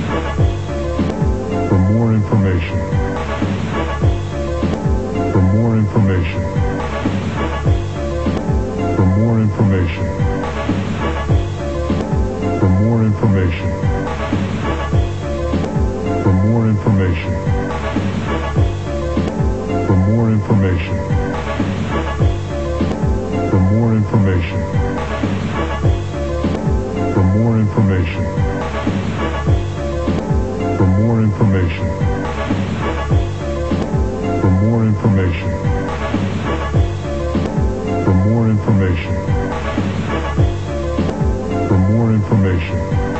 For more information. For more information. For more information. For more information. For more information. For more information. For more information. For more information. For more information. For more information. For more information. For more information.